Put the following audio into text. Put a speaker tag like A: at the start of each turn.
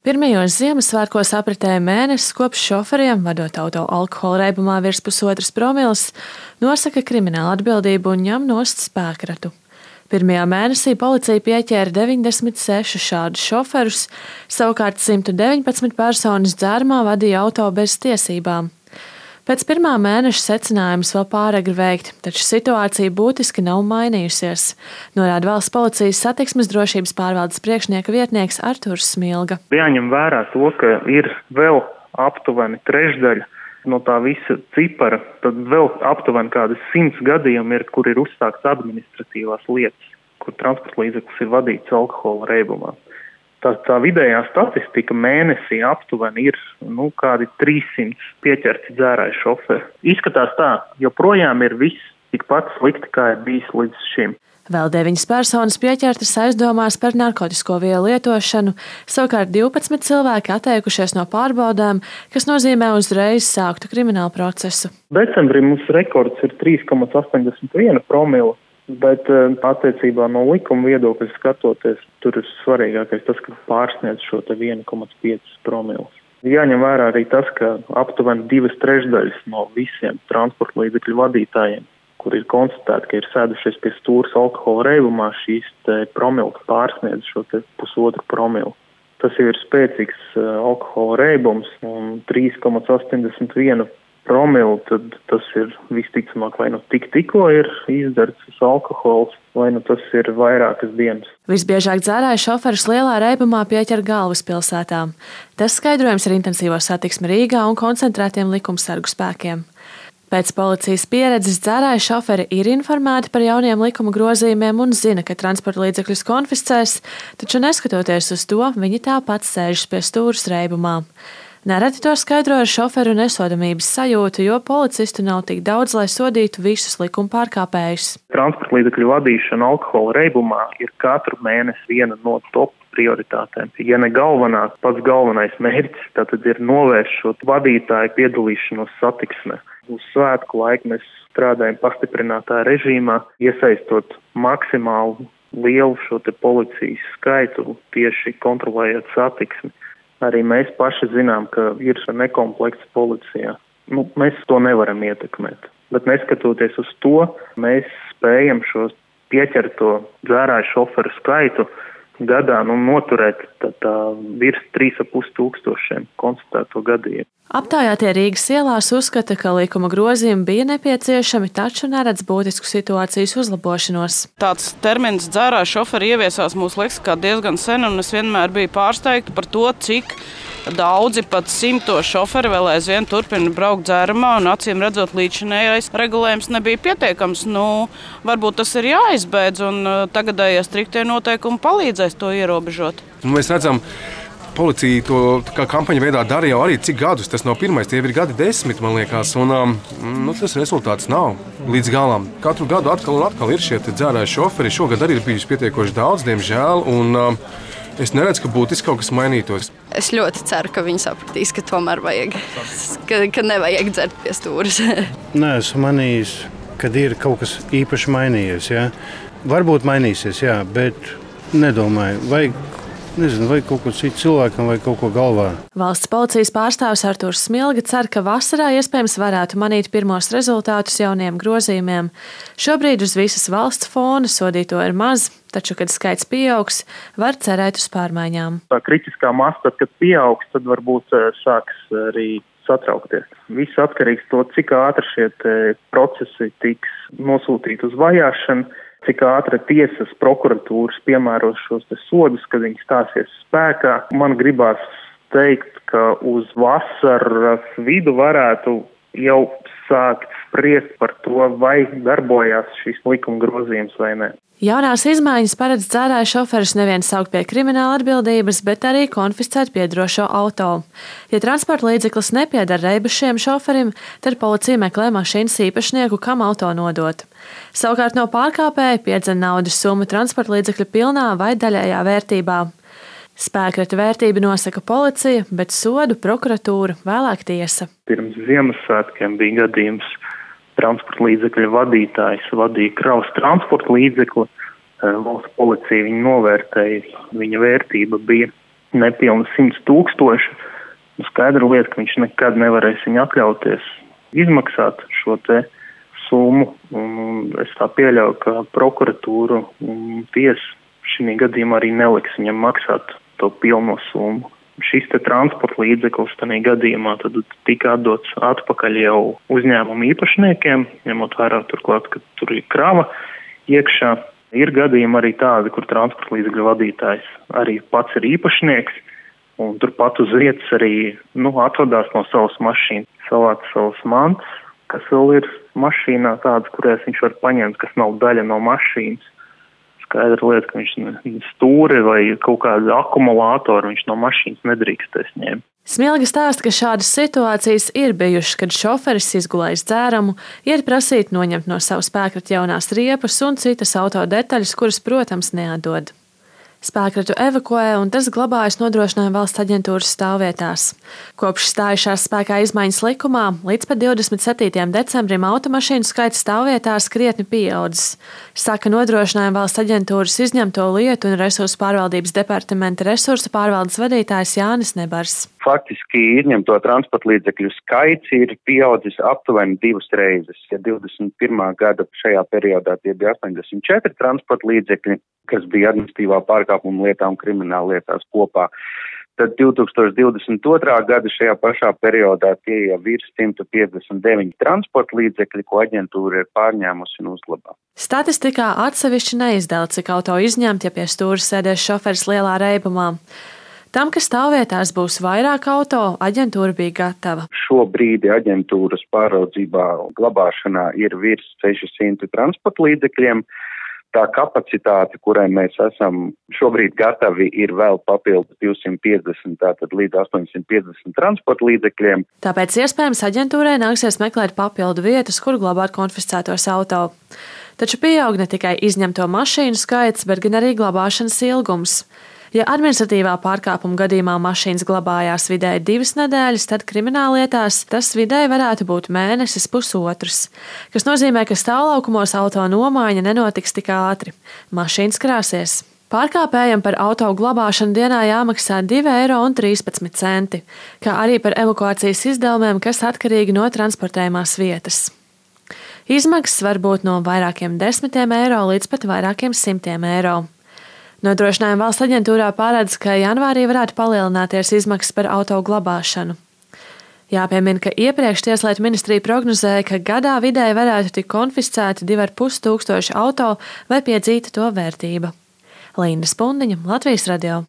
A: Pirmajos Ziemassvētkos apritēja mēnesis, kopš šoferiem, vadot auto alkohola reibumā virs 1,5 promilles, nosaka kriminālu atbildību un ņem nost spēkratu. Pirmajā mēnesī policija pieķēra 96 šādus šoferus, savukārt 119 personas dzērumā vadīja auto bez tiesībām. Pēc pirmā mēneša secinājumus vēl pāragri veikt, taču situācija būtiski nav mainījusies, norāda Valsts policijas satiksmes drošības pārvaldes priekšnieka vietnieks Arturs Smilga.
B: Jāņem vērā to, ka ir vēl aptuveni trešdaļa no tā visa cipara, tad vēl aptuveni kādas 100 gadījumi ir, kur ir uzsākts administratīvās lietas, kur transporta līdzeklis ir vadīts alkohola reibumā. Tā vidējā statistika mēnesī aptuveni ir kādi 300 pieķerti dzērāji šoferi. Izskatās tā, joprojām ir viss tikpat slikti, kā ir bijis līdz šim.
A: Vēl 9 personas pieķertas aizdomās par narkotisko vielu lietošanu, savukārt 12 cilvēki atteikušies no pārbaudēm, kas nozīmē uzreiz sāktu kriminālu procesu.
B: Decembrī mums rekords ir 3,81 promila. Bet attiecībā no likuma viedokļa skatoties, tur ir svarīgākais tas, ka pārsniedz šo 1,5 promilus. Jāņem vērā arī tas, ka aptuveni 2/3 no visiem transporta līdzekļu vadītājiem, kur ir konstatēti, ka ir sēdušies pie stūres alkohola reibumā, šīs promils pārsniedz šo 1,5 promilu. Tas jau ir spēcīgs alkohola reibums un 3,81 promilu, tad tas ir visticamāk vai tikko ir izdarts alkohols, vai tas ir vairākas dienas.
A: Visbiežāk dzērāju šoferus lielā reibumā pieķer galvaspilsētā. Tas skaidrojams ar intensīvo satiksmi Rīgā un koncentrētiem likumsargu spēkiem. Pēc policijas pieredzes dzērāju šoferi ir informēti par jauniem likuma grozījumiem un zina, ka transporta līdzekļus konfiscēs, taču neskatoties uz to, viņi tāpat sēžas pie stūres reibumā. Nereti to skaidro ar šoferu nesodamības sajūtu, jo policistu nav tik daudz, lai sodītu visus likuma pārkāpējus.
B: Transporta līdzekļu vadīšana alkohola reibumā ir katru mēnesi viena no top prioritātēm. Ja ne galvenā, pats galvenais mērķis, tātad ir novērst šo vadītāju piedalīšanos satiksmē. Uz svētku laiku mēs strādājam pastiprinātā režīmā, iesaistot maksimāli lielu šo policijas skaitu, tieši kontrolējot satiksmi. Arī mēs paši zinām, ka ir nekomplekts policijā. Mēs to nevaram ietekmēt. Bet neskatoties uz to, mēs spējam šo pieķerto dzērāju šoferu skaitu gadā noturēt virs 3,5 konstatēto gadījumu.
A: Aptaujātie Rīgas ielās uzskata, ka likuma grozījumi bija nepieciešami, taču neredz būtisku situācijas uzlabošanos.
C: Tāds termins dzērāju šoferi ieviesās mūsu leksikā diezgan sen, un es vienmēr biju pārsteigta par to, cik daudzi, pat 100 šoferi vēl aizvien turpina braukt dzērumā, un acīm redzot līdzinējais regulējums nebija pietiekams. Varbūt tas ir jāizbeidz, un tagadējie striktie noteikumi palīdzēs to ierobežot.
D: Mēs redzam, policija to kā kampaņu veidā dara jau arī cik gadus. Tas nav pirmais, tie ir gadi 10, man liekas. Un, tas rezultāts nav līdz galam. Katru gadu atkal ir šie dzērāji šoferi. Šogad arī ir bijuši pietiekoši daudz, diemžēl. Un, es neredzu, ka būtiski kaut kas mainītos.
E: Es ļoti ceru, ka viņi sapratīs, ka tomēr vajag, ka nevajag dzert pie stūres.
F: Nē, esmu manījis, kad ir kaut kas īpaši mainījies. Ja? Varbūt mainīsies, jā, bet nedomāju, vai kaut ko citu cilvēkam, vai kaut ko galvā.
A: Valsts policijas pārstāvis Arturs Smilga cer, ka vasarā iespējams varētu manīt pirmos rezultātus jauniem grozījumiem. Šobrīd uz visas valsts fona sodīto ir maz, taču, kad skaits pieaugs, var cerēt uz pārmaiņām.
B: Tā kritiskā masa, kad pieaugs, tad varbūt sāks arī satraukties. Viss atkarīgs no to, cik ātri šie procesi tiks nosūtīti uz vajāšanu, cik ātri tiesas prokuratūras piemēros šos sodus, kad viņi stāsies spēkā. Man gribās teikt, ka uz vasaras vidu varētu jau sākt spriest par to, vai darbojās šis likuma grozījums vai ne.
A: Jaunās izmaiņas paredz dzērāju šoferus nevien saukt pie krimināla atbildības, bet arī konfiscēt piederošo auto. Ja transporta līdzeklis nepieder reibušiem šoferim, tad policija meklē mašīnas īpašnieku, kam auto nodot. Savukārt no pārkāpēja piedzen naudas summu transporta līdzekļa pilnā vai daļējā vērtībā. Spēkrata vērtību nosaka policija, bet sodu prokuratūra, vēlāk tiesa.
B: Pirms Ziemassvētkiem bija gadījums. Transporta līdzekļa vadītājs vadīja kravas transporta līdzekli. Valsts policija viņu novērtēja, viņa vērtība bija nepilni 100 000. Skaidra lieta, ka viņš nekad nevarēs viņu atļauties izmaksāt šo te summu. Un es tā pieļauju, ka prokuratūra un tiesa šī gadījumā arī neliks viņam maksāt to pilno summu. Šis te transporta līdzeklis tādā gadījumā tad tika atdots atpakaļ jau uzņēmumu īpašniekiem, ņemot vērā turklāt, ka tur ir krava iekšā. Ir gadījumi arī tādi, kur transporta līdzekļu vadītājs arī pats ir īpašnieks un turpat uz vietas arī atvadās no savas mašīnas, savāc savas mantas, kas vēl ir mašīnā tādas, kurās viņš var paņemt, kas nav daļa no mašīnas. Skaidra lieta, ka viņš stūri vai kaut kādu akumulātoru viņš no mašīnas nedrīkstēs ņemt.
A: Smilga stāsta, ka šādas situācijas ir bijušas, kad šoferis izgulējis dzērumu, iet prasīt noņemt no sava spēkrata jaunās riepas un citas auto detaļas, kuras, protams, neatdod. Spēkratu evakuē un tas glabājas Nodrošinājuma valsts aģentūras stāvvietās. Kopš stājušās spēkā izmaiņas likumā līdz pat 27. decembrim automašīnu skaits stāvvietās krietni pieaudzis, saka Nodrošinājuma valsts aģentūras izņemto lietu un resursu pārvaldības departamenta resursu pārvaldes vadītājs Jānis Nebars.
G: Faktiski izņemto transporta līdzekļu skaits ir pieaudzis aptuveni 2 reizes. Ja 21. gada šajā periodā tie bija 84 transporta līdzekļi, kas bija administratīvā pārkāpuma lietā un krimināla lietās kopā, tad 2022. gada šajā pašā periodā tie jau ir 159 transporta līdzekļi, ko aģentūra ir pārņēmusi un uzglabā.
A: Statistikā atsevišķi neizdala, cik auto izņemt, ja pie stūra sēdēs šoferis lielā reibumā. Tam, ka stāvvietās būs vairāk auto, aģentūra bija gatava.
G: Šobrīd aģentūras pāraudzībā glabāšanā ir virs 600 transporta līdzekļiem. Tā kapacitāte, kurai mēs esam šobrīd gatavi, ir vēl papildus 250, tātad līdz 850 transporta līdzekļiem.
A: Tāpēc iespējams aģentūrai nāksies meklēt papildu vietas, kur glabāt konfiscētos auto. Taču pieaug ne tikai izņemto mašīnu skaits, bet gan arī glabāšanas ilgums. Ja administratīvā pārkāpuma gadījumā mašīnas glabājās vidēji 2 nedēļas, tad krimināllietās tas vidēji varētu būt mēnesis pusotrs, kas nozīmē, ka stāvlaukumos auto nomaiņa nenotiks tik ātri. Mašīnas krāsies. Pārkāpējam par auto glabāšanu dienā jāmaksā 2,13 eiro, kā arī par evakuācijas izdevumiem, kas atkarīgi no transportējumās vietas. Izmaksas var būt no vairākiem 10 eiro līdz pat vairākiem 100 eiro. Nodrošinājuma valsts aģentūrā paredz, ka janvārī varētu palielināties izmaksas par auto glabāšanu. Jāpiemina, ka iepriekš Tieslietu ministrija prognozēja, ka gadā vidēji varētu tikt konfiscēti 2500 auto vai piedzīta to vērtība. Linda Spundiņa, Latvijas radio.